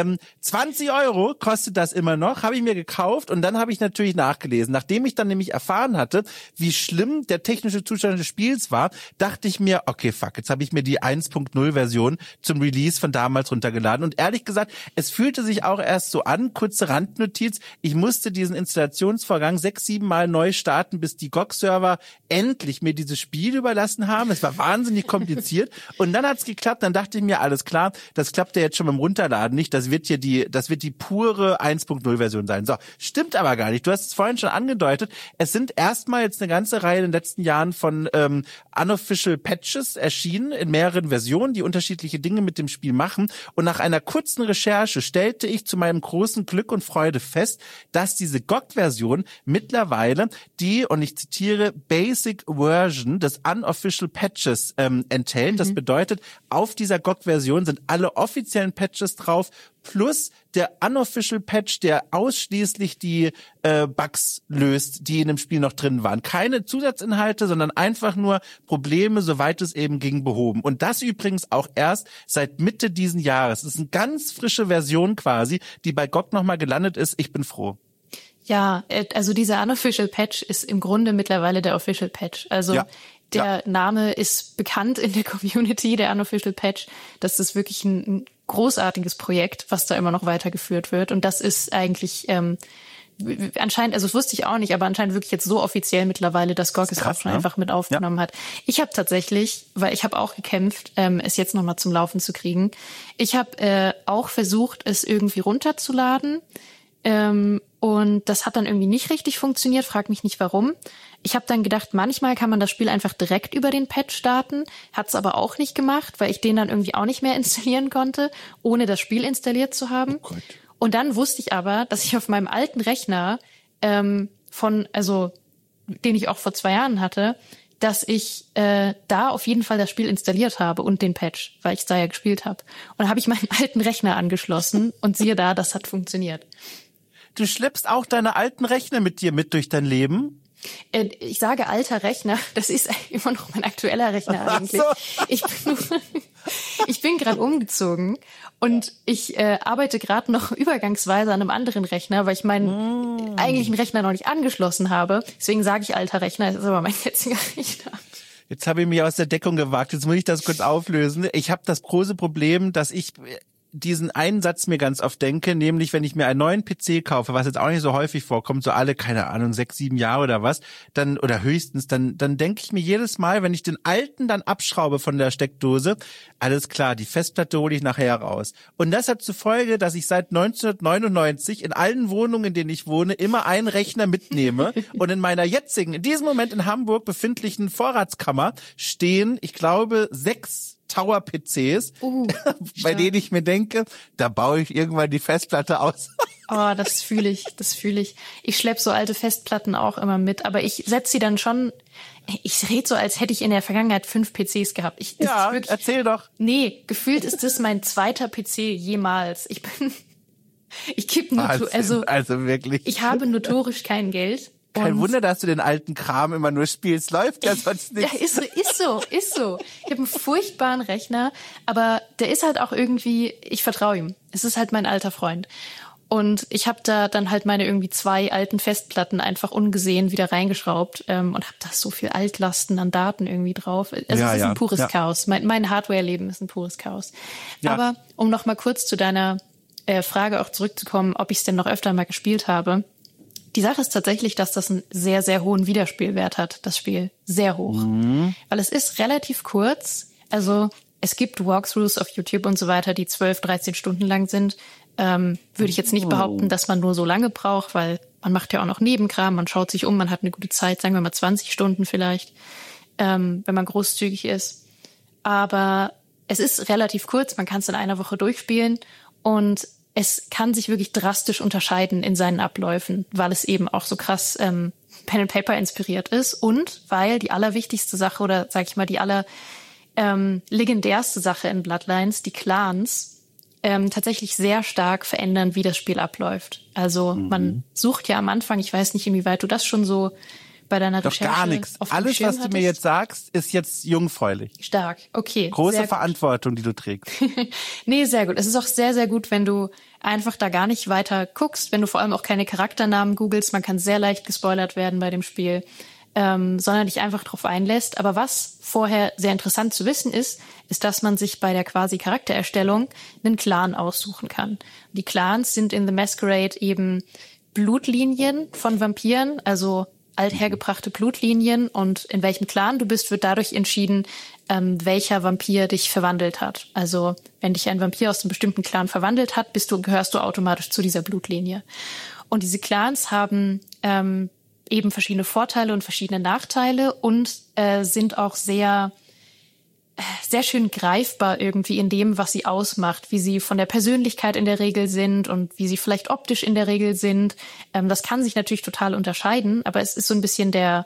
Speaker 1: 20 € kostet das immer noch, habe ich mir gekauft, und dann habe ich natürlich nachgelesen. Nachdem ich dann nämlich erfahren hatte, wie schlimm der technische Zustand des Spiels war, dachte ich mir, okay, fuck, jetzt habe ich mir die 1.0-Version zum Release von damals runtergeladen. Und ehrlich gesagt, es fühlte sich auch erst so an, kurze Randnotiz, ich musste diesen Installationsvorgang 6-7 Mal neu starten, bis die GOG-Server endlich mir dieses Spiel überlassen haben. Es war wahnsinnig kompliziert. Und dann hat's geklappt. Dann dachte ich mir, alles klar, das klappt ja jetzt schon beim Runterladen nicht. Das wird die pure 1.0-Version sein. So, stimmt aber gar nicht. Du hast es vorhin schon angedeutet. Es sind erstmal jetzt eine ganze Reihe in den letzten Jahren von unofficial Patches erschienen, in mehreren Versionen, die unterschiedliche Dinge mit dem Spiel machen. Und nach einer kurzen Recherche stellte ich zu meinem großen Glück und Freude fest, dass diese GOG-Version mittlerweile die, und ich zitiere, Basic Version des Unofficial Patches enthält. Das bedeutet, auf dieser GOG-Version sind alle offiziellen Patches drauf, plus der Unofficial Patch, der ausschließlich die Bugs löst, die in dem Spiel noch drin waren. Keine Zusatzinhalte, sondern einfach nur Probleme, soweit es eben ging, behoben. Und das übrigens auch erst seit Mitte diesen Jahres. Das ist eine ganz frische Version quasi, die bei GOG nochmal gelandet ist. Ich bin froh.
Speaker 2: Ja, also dieser Unofficial Patch ist im Grunde mittlerweile der Official Patch. Also der Name ist bekannt in der Community, der Unofficial Patch. Das ist wirklich ein großartiges Projekt, was da immer noch weitergeführt wird. Und das ist eigentlich anscheinend, also das wusste ich auch nicht, aber anscheinend wirklich jetzt so offiziell mittlerweile, dass GOG es auch schon einfach mit aufgenommen hat. Ich habe tatsächlich, weil ich habe auch gekämpft, es jetzt nochmal zum Laufen zu kriegen. Ich habe auch versucht, es irgendwie runterzuladen. Und das hat dann irgendwie nicht richtig funktioniert, frag mich nicht warum. Ich habe dann gedacht, manchmal kann man das Spiel einfach direkt über den Patch starten, hat's aber auch nicht gemacht, weil ich den dann irgendwie auch nicht mehr installieren konnte, ohne das Spiel installiert zu haben. Oh Gott. Und dann wusste ich aber, dass ich auf meinem alten Rechner, den ich auch vor 2 Jahren hatte, dass ich da auf jeden Fall das Spiel installiert habe und den Patch, weil ich da ja gespielt habe. Und dann habe ich meinen alten Rechner angeschlossen und siehe da, das hat funktioniert.
Speaker 1: Du schleppst auch deine alten Rechner mit dir mit durch dein Leben?
Speaker 2: Ich sage alter Rechner, das ist immer noch mein aktueller Rechner eigentlich. So. Ich bin gerade umgezogen und ich arbeite gerade noch übergangsweise an einem anderen Rechner, weil ich meinen eigentlichen Rechner noch nicht angeschlossen habe. Deswegen sage ich alter Rechner, das ist aber mein jetziger Rechner.
Speaker 1: Jetzt habe ich mich aus der Deckung gewagt, jetzt muss ich das kurz auflösen. Ich habe das große Problem, dass ich diesen einen Satz mir ganz oft denke, nämlich wenn ich mir einen neuen PC kaufe, was jetzt auch nicht so häufig vorkommt, so alle, keine Ahnung, 6, 7 Jahre oder was, dann, oder höchstens, dann denke ich mir jedes Mal, wenn ich den alten dann abschraube von der Steckdose, alles klar, die Festplatte hole ich nachher raus. Und das hat zur Folge, dass ich seit 1999 in allen Wohnungen, in denen ich wohne, immer einen Rechner mitnehme und in meiner jetzigen, in diesem Moment in Hamburg befindlichen Vorratskammer stehen, ich glaube, 6 Tower-PCs, bei denen ich mir denke, da baue ich irgendwann die Festplatte aus.
Speaker 2: Oh, das fühle ich. Ich schleppe so alte Festplatten auch immer mit, aber ich setze sie dann schon, ich rede so, als hätte ich in der Vergangenheit 5 PCs gehabt.
Speaker 1: Wirklich, erzähl doch.
Speaker 2: Nee, gefühlt ist das mein 2. PC jemals. Ich kippe nur,
Speaker 1: also wirklich.
Speaker 2: Ich habe notorisch kein Geld.
Speaker 1: Kein Wunder, dass du den alten Kram immer nur spielst. Läuft ja sonst nicht.
Speaker 2: Ja, ist so. Ich habe einen furchtbaren Rechner, aber der ist halt auch irgendwie, ich vertraue ihm. Es ist halt mein alter Freund. Und ich habe da dann halt meine irgendwie 2 alten Festplatten einfach ungesehen wieder reingeschraubt und habe da so viel Altlasten an Daten irgendwie drauf. Also es ist ein pures Chaos. Mein Hardware-Leben ist ein pures Chaos. Ja. Aber um noch mal kurz zu deiner Frage auch zurückzukommen, ob ich es denn noch öfter mal gespielt habe. Die Sache ist tatsächlich, dass das einen sehr, sehr hohen Wiederspielwert hat, das Spiel. Sehr hoch. Weil es ist relativ kurz. Also es gibt Walkthroughs auf YouTube und so weiter, die 12, 13 Stunden lang sind. Würde ich jetzt nicht behaupten, dass man nur so lange braucht, weil man macht ja auch noch Nebenkram, man schaut sich um, man hat eine gute Zeit, sagen wir mal 20 Stunden vielleicht, wenn man großzügig ist. Aber es ist relativ kurz, man kann es in einer Woche durchspielen und es kann sich wirklich drastisch unterscheiden in seinen Abläufen, weil es eben auch so krass Pen and Paper inspiriert ist und weil die allerwichtigste Sache oder sag ich mal die legendärste Sache in Bloodlines, die Clans, tatsächlich sehr stark verändern, wie das Spiel abläuft. Also man sucht ja am Anfang, ich weiß nicht, inwieweit du das schon so bei deiner Recherche
Speaker 1: gar nichts. Alles, was du mir jetzt sagst, ist jetzt jungfräulich.
Speaker 2: Stark, okay.
Speaker 1: Große Verantwortung, die du trägst.
Speaker 2: Nee, sehr gut. Es ist auch sehr, sehr gut, wenn du einfach da gar nicht weiter guckst, wenn du vor allem auch keine Charakternamen googelst. Man kann sehr leicht gespoilert werden bei dem Spiel. Sondern dich einfach drauf einlässt. Aber was vorher sehr interessant zu wissen ist, dass man sich bei der quasi Charaktererstellung einen Clan aussuchen kann. Die Clans sind in The Masquerade eben Blutlinien von Vampiren, also althergebrachte Blutlinien. Und in welchem Clan du bist, wird dadurch entschieden, welcher Vampir dich verwandelt hat. Also wenn dich ein Vampir aus einem bestimmten Clan verwandelt hat, gehörst du automatisch zu dieser Blutlinie. Und diese Clans haben eben verschiedene Vorteile und verschiedene Nachteile und sind auch sehr schön greifbar irgendwie in dem, was sie ausmacht, wie sie von der Persönlichkeit in der Regel sind und wie sie vielleicht optisch in der Regel sind. Das kann sich natürlich total unterscheiden, aber es ist so ein bisschen der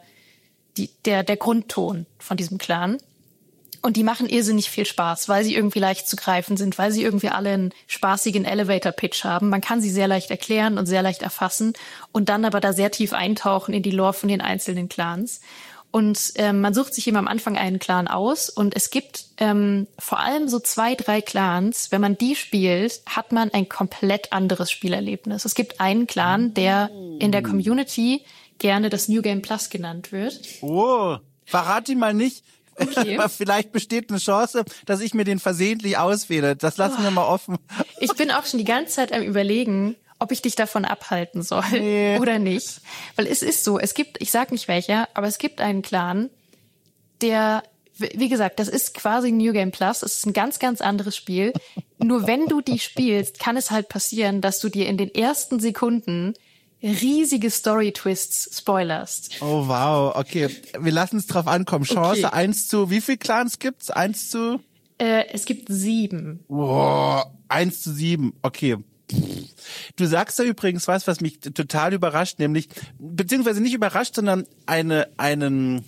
Speaker 2: Grundton von diesem Clan. Und die machen irrsinnig viel Spaß, weil sie irgendwie leicht zu greifen sind, weil sie irgendwie alle einen spaßigen Elevator-Pitch haben. Man kann sie sehr leicht erklären und sehr leicht erfassen und dann aber da sehr tief eintauchen in die Lore von den einzelnen Clans. Und man sucht sich eben am Anfang einen Clan aus und es gibt vor allem so 2, 3 Clans. Wenn man die spielt, hat man ein komplett anderes Spielerlebnis. Es gibt einen Clan, der in der Community gerne das New Game Plus genannt wird.
Speaker 1: Oh, verrat ihn mal nicht. Okay. Vielleicht besteht eine Chance, dass ich mir den versehentlich auswähle. Das lassen wir mal offen.
Speaker 2: Ich bin auch schon die ganze Zeit am Überlegen, ob ich dich davon abhalten soll oder nicht. Weil es ist so, ich sag nicht welcher, aber es gibt einen Clan, der, wie gesagt, das ist quasi New Game Plus. Es ist ein ganz, ganz anderes Spiel. Nur wenn du die spielst, kann es halt passieren, dass du dir in den ersten Sekunden riesige Story-Twists spoilerst.
Speaker 1: Oh wow, okay. Wir lassen es drauf ankommen. Chance 1 zu, wie viel Clans gibt's? 1 zu?
Speaker 2: Es gibt 7.
Speaker 1: Wow, 1 zu 7, okay. Du sagst da übrigens was mich total überrascht, nämlich, beziehungsweise nicht überrascht, sondern einen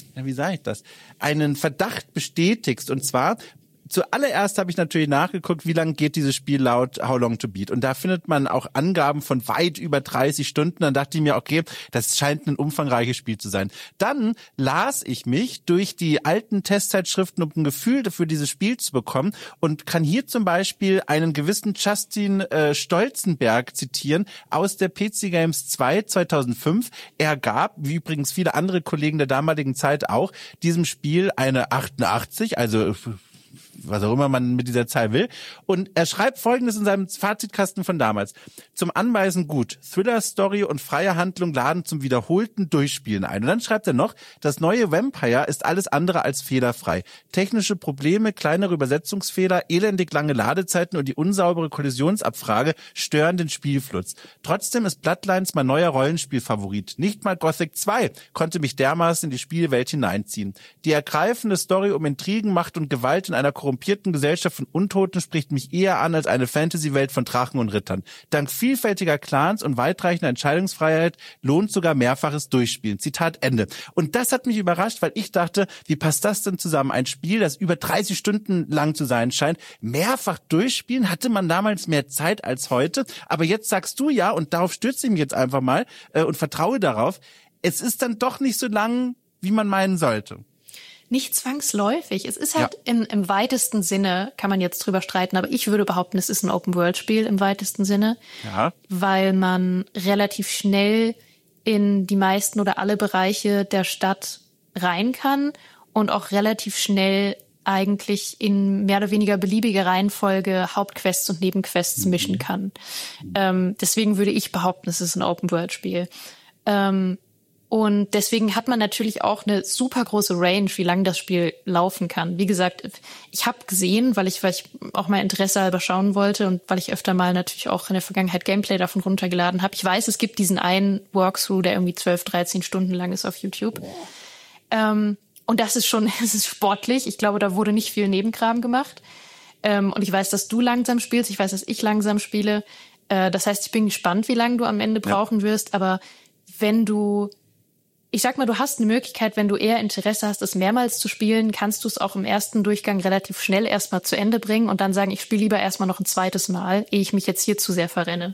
Speaker 1: Verdacht bestätigst. Und zwar, zuallererst habe ich natürlich nachgeguckt, wie lang geht dieses Spiel laut How Long to Beat. Und da findet man auch Angaben von weit über 30 Stunden. Dann dachte ich mir, okay, das scheint ein umfangreiches Spiel zu sein. Dann las ich mich durch die alten Testzeitschriften, um ein Gefühl für dieses Spiel zu bekommen und kann hier zum Beispiel einen gewissen Justin Stolzenberg zitieren aus der PC Games 2 2005. Er gab, wie übrigens viele andere Kollegen der damaligen Zeit auch, diesem Spiel eine 88, also was auch immer man mit dieser Zahl will. Und er schreibt Folgendes in seinem Fazitkasten von damals. Zum Anweisen gut. Thriller, Story und freie Handlung laden zum wiederholten Durchspielen ein. Und dann schreibt er noch, das neue Vampire ist alles andere als fehlerfrei. Technische Probleme, kleinere Übersetzungsfehler, elendig lange Ladezeiten und die unsaubere Kollisionsabfrage stören den Spielfluss. Trotzdem ist Bloodlines mein neuer Rollenspielfavorit. Nicht mal Gothic 2 konnte mich dermaßen in die Spielwelt hineinziehen. Die ergreifende Story um Intrigen, Macht und Gewalt in einer korrumpierten Gesellschaft von Untoten spricht mich eher an als eine Fantasy-Welt von Drachen und Rittern. Dank vielfältiger Clans und weitreichender Entscheidungsfreiheit lohnt sogar mehrfaches Durchspielen. Zitat Ende. Und das hat mich überrascht, weil ich dachte, wie passt das denn zusammen? Ein Spiel, das über 30 Stunden lang zu sein scheint. Mehrfach durchspielen? Hatte man damals mehr Zeit als heute? Aber jetzt sagst du ja, und darauf stürze ich mich jetzt einfach mal und vertraue darauf, es ist dann doch nicht so lang, wie man meinen sollte.
Speaker 2: Nicht zwangsläufig. Es ist halt im weitesten Sinne, kann man jetzt drüber streiten, aber ich würde behaupten, es ist ein Open-World-Spiel im weitesten Sinne, weil man relativ schnell in die meisten oder alle Bereiche der Stadt rein kann und auch relativ schnell eigentlich in mehr oder weniger beliebiger Reihenfolge Hauptquests und Nebenquests mischen kann. Deswegen würde ich behaupten, es ist ein Open-World-Spiel. Und deswegen hat man natürlich auch eine super große Range, wie lange das Spiel laufen kann. Wie gesagt, ich habe gesehen, weil ich auch mal Interesse halber schauen wollte und weil ich öfter mal natürlich auch in der Vergangenheit Gameplay davon runtergeladen habe. Ich weiß, es gibt diesen einen Walkthrough, der irgendwie 12, 13 Stunden lang ist auf YouTube. Und das ist es ist sportlich. Ich glaube, da wurde nicht viel Nebenkram gemacht. Und ich weiß, dass du langsam spielst. Ich weiß, dass ich langsam spiele. Das heißt, ich bin gespannt, wie lange du am Ende brauchen wirst. Aber ich sag mal, du hast eine Möglichkeit, wenn du eher Interesse hast, es mehrmals zu spielen, kannst du es auch im ersten Durchgang relativ schnell erstmal zu Ende bringen und dann sagen, ich spiele lieber erstmal noch ein zweites Mal, ehe ich mich jetzt hier zu sehr verrenne.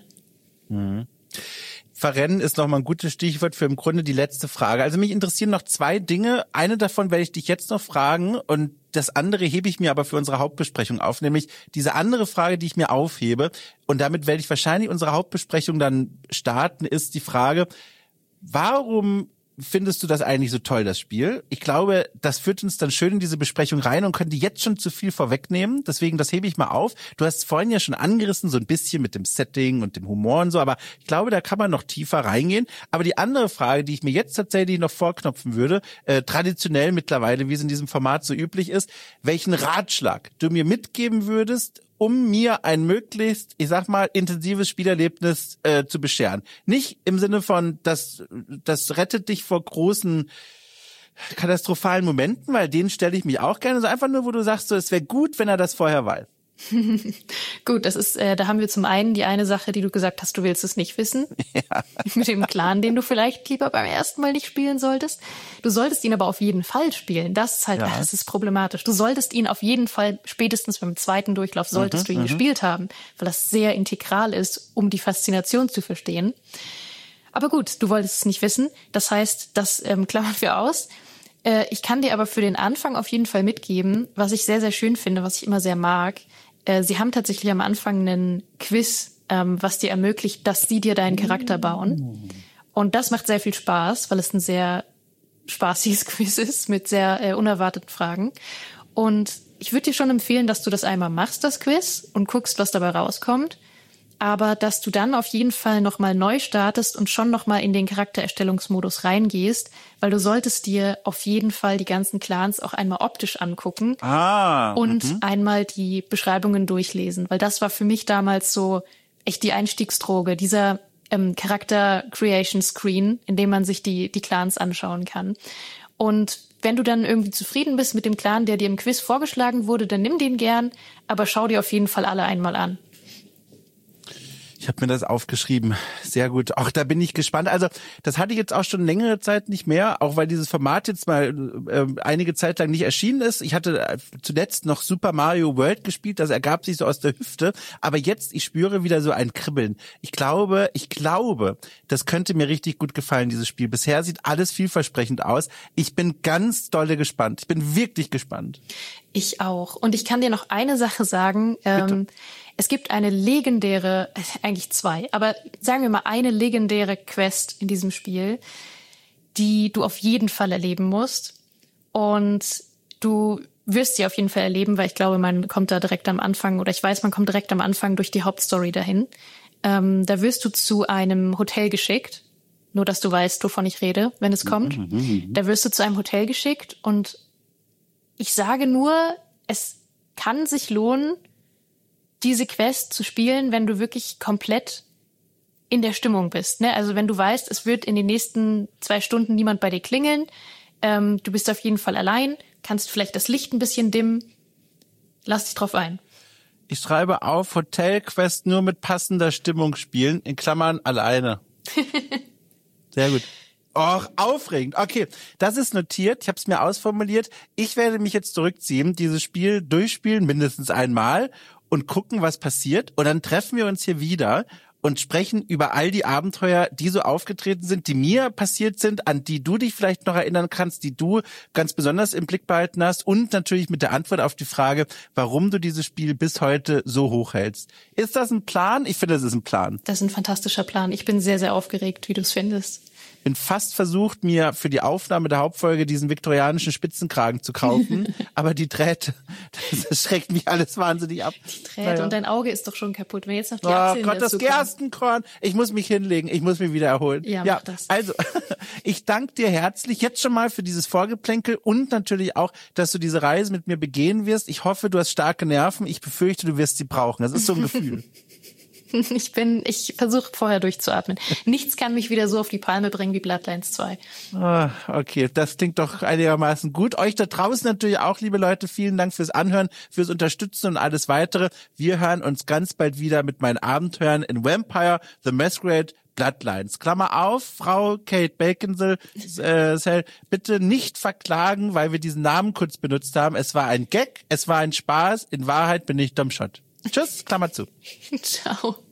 Speaker 1: Verrennen ist nochmal ein gutes Stichwort für im Grunde die letzte Frage. Also mich interessieren noch zwei Dinge. Eine davon werde ich dich jetzt noch fragen und das andere hebe ich mir aber für unsere Hauptbesprechung auf, nämlich diese andere Frage, die ich mir aufhebe und damit werde ich wahrscheinlich unsere Hauptbesprechung dann starten, ist die Frage, warum findest du das eigentlich so toll, das Spiel? Ich glaube, das führt uns dann schön in diese Besprechung rein und könnte jetzt schon zu viel vorwegnehmen. Deswegen, das hebe ich mal auf. Du hast vorhin ja schon angerissen, so ein bisschen mit dem Setting und dem Humor und so, aber ich glaube, da kann man noch tiefer reingehen. Aber die andere Frage, die ich mir jetzt tatsächlich noch vorknopfen würde, traditionell mittlerweile, wie es in diesem Format so üblich ist, welchen Ratschlag du mir mitgeben würdest, um mir ein möglichst, ich sag mal, intensives Spielerlebnis zu bescheren. Nicht im Sinne von, das rettet dich vor großen katastrophalen Momenten, weil denen stelle ich mich auch gerne, so einfach nur, wo du sagst, so, es wäre gut, wenn er das vorher weiß.
Speaker 2: Gut, das ist, da haben wir zum einen die eine Sache, die du gesagt hast, du willst es nicht wissen. Ja. Mit dem Clan, den du vielleicht lieber beim ersten Mal nicht spielen solltest. Du solltest ihn aber auf jeden Fall spielen. Das ist halt, das ist problematisch. Du solltest ihn auf jeden Fall, spätestens beim zweiten Durchlauf, solltest du ihn gespielt haben, weil das sehr integral ist, um die Faszination zu verstehen. Aber gut, du wolltest es nicht wissen. Das heißt, das klammern wir aus. Ich kann dir aber für den Anfang auf jeden Fall mitgeben, was ich sehr, sehr schön finde, was ich immer sehr mag. Sie haben tatsächlich am Anfang einen Quiz, was dir ermöglicht, dass sie dir deinen Charakter bauen. Und das macht sehr viel Spaß, weil es ein sehr spaßiges Quiz ist mit sehr unerwarteten Fragen. Und ich würde dir schon empfehlen, dass du das einmal machst, das Quiz, und guckst, was dabei rauskommt. Aber dass du dann auf jeden Fall nochmal neu startest und schon nochmal in den Charaktererstellungsmodus reingehst, weil du solltest dir auf jeden Fall die ganzen Clans auch einmal optisch angucken und einmal die Beschreibungen durchlesen, weil das war für mich damals so echt die Einstiegsdroge, dieser Charakter-Creation-Screen, in dem man sich die Clans anschauen kann. Und wenn du dann irgendwie zufrieden bist mit dem Clan, der dir im Quiz vorgeschlagen wurde, dann nimm den gern, aber schau dir auf jeden Fall alle einmal an.
Speaker 1: Ich habe mir das aufgeschrieben. Sehr gut. Auch da bin ich gespannt. Also das hatte ich jetzt auch schon längere Zeit nicht mehr, auch weil dieses Format jetzt mal einige Zeit lang nicht erschienen ist. Ich hatte zuletzt noch Super Mario World gespielt, das ergab sich so aus der Hüfte. Aber jetzt, ich spüre wieder so ein Kribbeln. Ich glaube, das könnte mir richtig gut gefallen, dieses Spiel. Bisher sieht alles vielversprechend aus. Ich bin ganz dolle gespannt. Ich bin wirklich gespannt.
Speaker 2: Ich auch. Und ich kann dir noch eine Sache sagen. Es gibt eine legendäre, eigentlich zwei, aber sagen wir mal eine legendäre Quest in diesem Spiel, die du auf jeden Fall erleben musst. Und du wirst sie auf jeden Fall erleben, weil ich glaube, man kommt da direkt am Anfang, oder ich weiß, man kommt direkt am Anfang durch die Hauptstory dahin. Da wirst du zu einem Hotel geschickt, nur dass du weißt, wovon ich rede, wenn es kommt. Da wirst du zu einem Hotel geschickt und ich sage nur, es kann sich lohnen, diese Quest zu spielen, wenn du wirklich komplett in der Stimmung bist. Ne? Also wenn du weißt, es wird in den nächsten 2 Stunden niemand bei dir klingeln, du bist auf jeden Fall allein, kannst vielleicht das Licht ein bisschen dimmen, lass dich drauf ein.
Speaker 1: Ich schreibe auf, Hotelquest nur mit passender Stimmung spielen, in Klammern alleine. Sehr gut. Och, aufregend. Okay, das ist notiert. Ich habe es mir ausformuliert. Ich werde mich jetzt zurückziehen, dieses Spiel durchspielen, mindestens einmal, und gucken, was passiert. Und dann treffen wir uns hier wieder und sprechen über all die Abenteuer, die so aufgetreten sind, die mir passiert sind, an die du dich vielleicht noch erinnern kannst, die du ganz besonders im Blick behalten hast und natürlich mit der Antwort auf die Frage, warum du dieses Spiel bis heute so hoch hältst. Ist das ein Plan? Ich finde, das ist ein Plan.
Speaker 2: Das ist ein fantastischer Plan. Ich bin sehr, sehr aufgeregt, wie du es findest.
Speaker 1: Bin fast versucht, mir für die Aufnahme der Hauptfolge diesen viktorianischen Spitzenkragen zu kaufen, aber die Drähte, das schreckt mich alles wahnsinnig ab.
Speaker 2: Die Drähte und dein Auge ist doch schon kaputt. Wenn jetzt noch die
Speaker 1: Oh
Speaker 2: Apfeln
Speaker 1: Gott, das
Speaker 2: dazu kommen.
Speaker 1: Gerstenkorn. Ich muss mich hinlegen, ich muss mich wieder erholen.
Speaker 2: Ja, mach das.
Speaker 1: Also, ich danke dir herzlich jetzt schon mal für dieses Vorgeplänkel und natürlich auch, dass du diese Reise mit mir begehen wirst. Ich hoffe, du hast starke Nerven. Ich befürchte, du wirst sie brauchen. Das ist so ein Gefühl.
Speaker 2: Ich versuche vorher durchzuatmen. Nichts kann mich wieder so auf die Palme bringen wie Bloodlines 2.
Speaker 1: Okay, das klingt doch einigermaßen gut. Euch da draußen natürlich auch, liebe Leute, vielen Dank fürs Anhören, fürs Unterstützen und alles weitere. Wir hören uns ganz bald wieder mit meinen Abenteuern in Vampire, The Masquerade, Bloodlines. Klammer auf, Frau Kate Beckinsale, bitte nicht verklagen, weil wir diesen Namen kurz benutzt haben. Es war ein Gag, es war ein Spaß. In Wahrheit bin ich Dom Schott. Tschüss, Klammer zu.
Speaker 2: Ciao.